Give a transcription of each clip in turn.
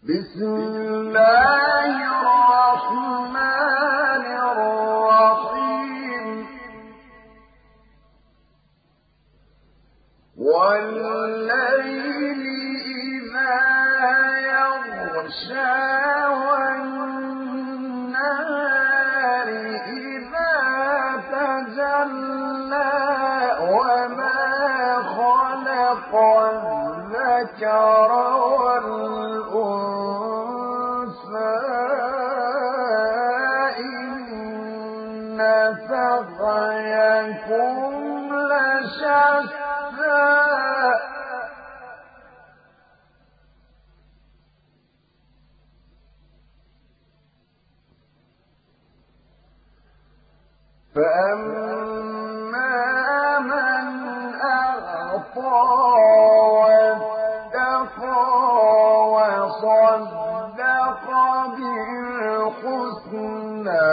بسم الله الرحمن الرحيم والليل إذا يغشى والنهار إذا تجلى وما خلق الذكر والأنثى إن سعيكم لشتى فأما من أعطى واتقى وصدق بالحسنى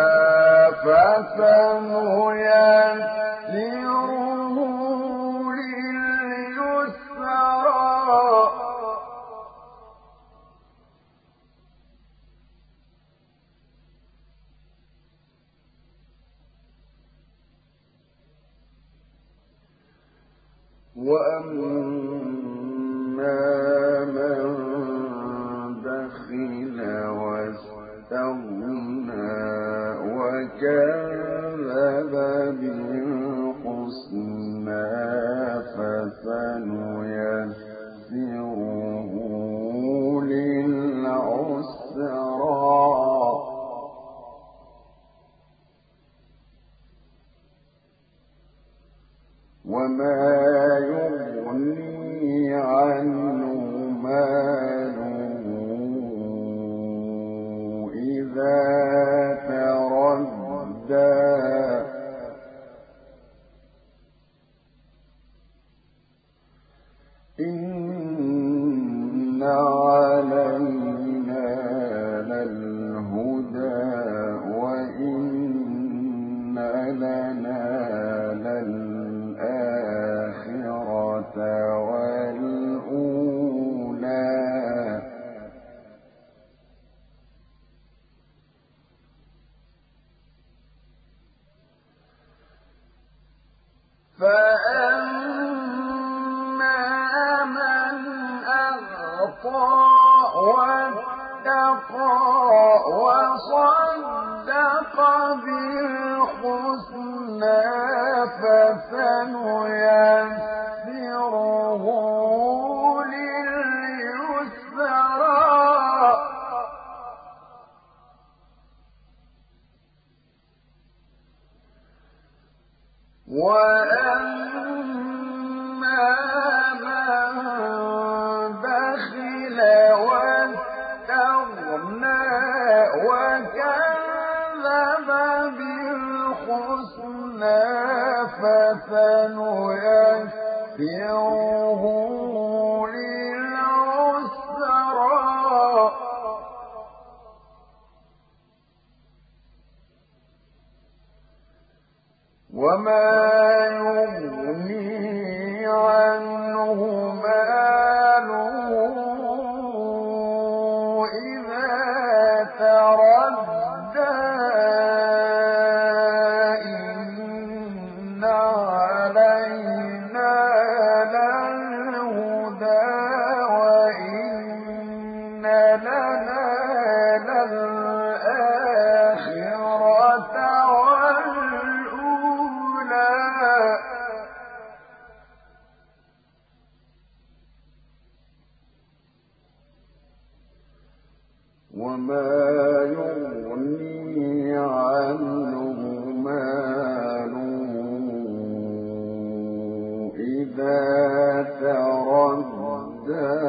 فسنيسره لليسرى وأما من بخل واستغنى وكذب بالحسنى فسنيسره للعسرى وما يغني عنه ماله إذا تردى إن علينا للهدى وإن لنا للآخرة والأولى فأما من أعطى واتقى وصدق بالحسنى فسنيسره لليسرى وأما من بخل واستغنى وكذب بالحسنى فسنيسره للعسرى وما يغني عنه ماله إذا تردى إن علينا للهدى وإن لنا للآخرة وما يغني عنه ماله إذا تردى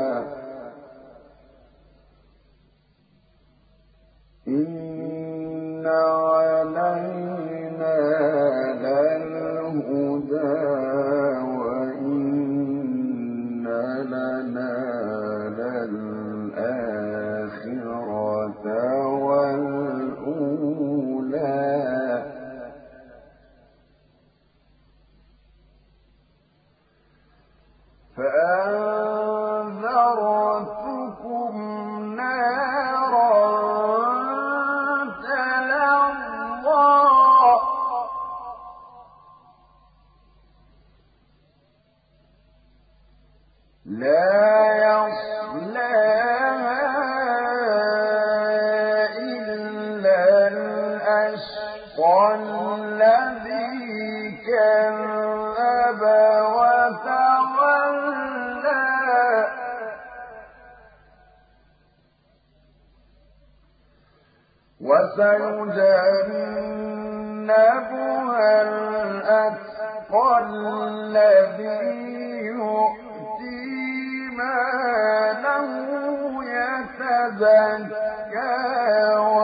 إن علينا للهدى وإن لنا للآخرة والأولى فأنذرتكم وسيجنبها الأتقى الذي يؤتي ماله يتزكى